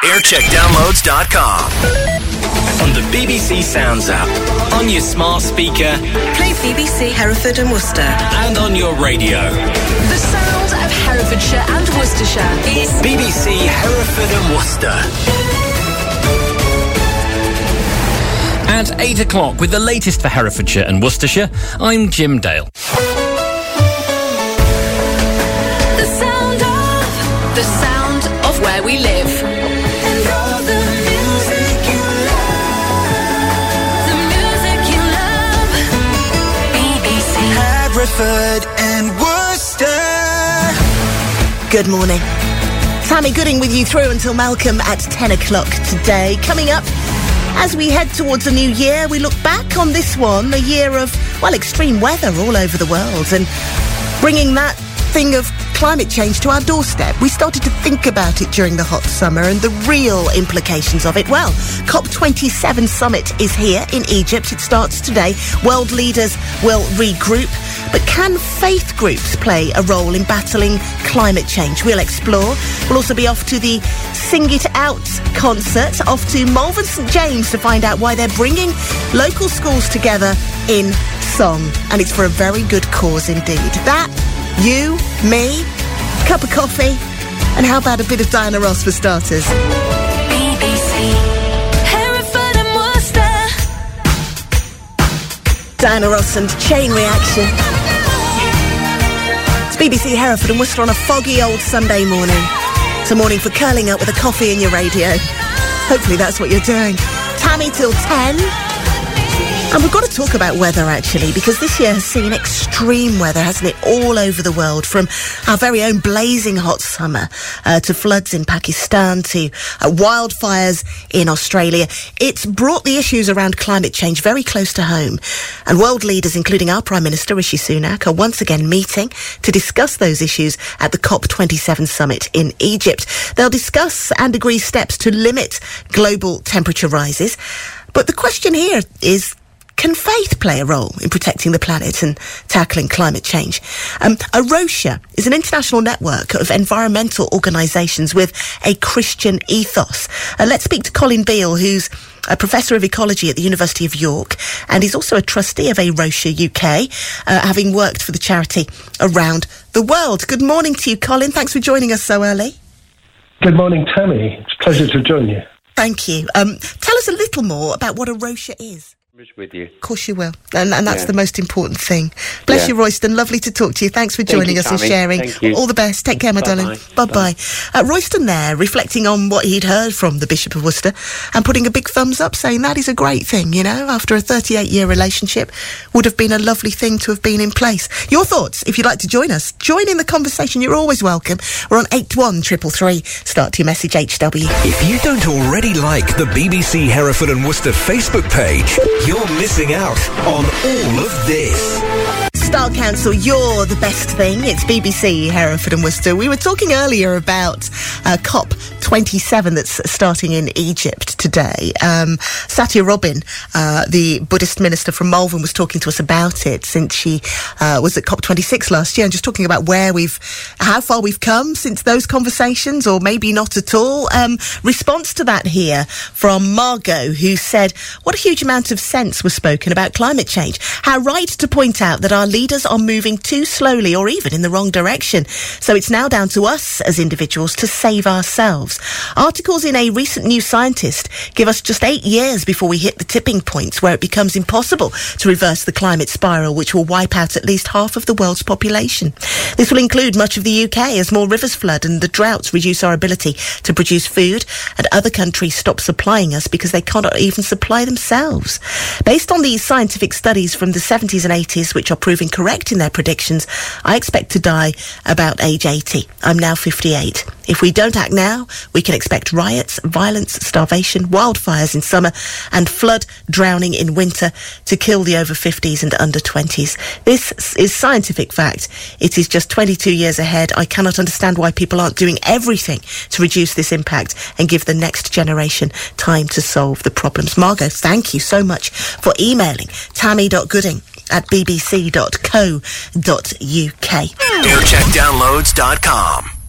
Aircheckdownloads.com. On the BBC Sounds app, on your smart speaker, play BBC Hereford and Worcester, and on your radio. The sound of Herefordshire and Worcestershire is BBC Hereford and Worcester. At 8 o'clock with the latest for Herefordshire and Worcestershire, I'm Jim Dale. The sound of where we live. And all the music you love. The music you love. BBC Hereford and Worcester. Good morning. Tammy Gooding with you through until Malcolm at 10 o'clock today. Coming up, as we head towards a new year, we look back on this one, a year of, well, extreme weather all over the world, and bringing that thing of climate change to our doorstep. We started to think about it during the hot summer and the real implications of it. Well, COP27 summit is here in Egypt. It starts today. World leaders will regroup. But can faith groups play a role in battling climate change? We'll explore. We'll also be off to the Sing It Out concert, off to Malvern St James to find out why they're bringing local schools together in song. And it's for a very good cause indeed. That, you, me, cup of coffee, and how about a bit of Diana Ross for starters? BBC Hereford and Worcester. Diana Ross and Chain Reaction. It's BBC Hereford and Worcester on a foggy old Sunday morning. It's a morning for curling up with a coffee in your radio. Hopefully that's what you're doing. Tammy till 10. And we've got to talk about weather, actually, because this year has seen extreme weather, hasn't it, all over the world, from our very own blazing hot summer to floods in Pakistan to wildfires in Australia. It's brought the issues around climate change very close to home. And world leaders, including our Prime Minister, Rishi Sunak, are once again meeting to discuss those issues at the COP27 summit in Egypt. They'll discuss and agree steps to limit global temperature rises. But the question here is, can faith play a role in protecting the planet and tackling climate change? AROSHA is an international network of environmental organisations with a Christian ethos. Let's speak to Colin Beale, who's a Professor of Ecology at the University of York, and he's also a trustee of AROSHA UK, having worked for the charity around the world. Good morning to you, Colin. Thanks for joining us so early. Good morning, Tammy. It's a pleasure to join you. Thank you. Tell us a little more about what AROSHA is. With you. Of course you will. And that's the most important thing. Bless you, Royston. Lovely to talk to you. Thanks for joining us and sharing. All the best. Take care, my darling. Bye-bye. Royston there, reflecting on what he'd heard from the Bishop of Worcester and putting a big thumbs up, saying that is a great thing, you know, after a 38-year relationship, would have been a lovely thing to have been in place. Your thoughts, if you'd like to join us, join in the conversation. You're always welcome. We're on 81333. Start your message, HW. If you don't already like the BBC Hereford and Worcester Facebook page, you're missing out on all of this. Star Council, you're the best thing. It's BBC Hereford and Worcester. We were talking earlier about COP27 that's starting in Egypt today. Satya Robin, the Buddhist minister from Malvern, was talking to us about it since she was at COP26 last year, and just talking about how far we've come since those conversations, or maybe not at all. Response to that here from Margot, who said, what a huge amount of sense was spoken about climate change. How right to point out that our leaders are moving too slowly or even in the wrong direction. So it's now down to us as individuals to save ourselves. Articles in a recent New Scientist give us just 8 years before we hit the tipping points where it becomes impossible to reverse the climate spiral, which will wipe out at least half of the world's population. This will include much of the UK as more rivers flood and the droughts reduce our ability to produce food, and other countries stop supplying us because they cannot even supply themselves. Based on these scientific studies from the 70s and 80s, which are proving correct in their predictions, I expect to die about age 80. I'm now 58. If we don't act now, we can expect riots, violence, starvation, wildfires in summer, and flood drowning in winter to kill the over 50s and under 20s. This is scientific fact. It is just 22 years ahead. I cannot understand why people aren't doing everything to reduce this impact and give the next generation time to solve the problems. Margot, thank you so much for emailing tammy.gooding@bbc.co.uk. Aircheckdownloads.com.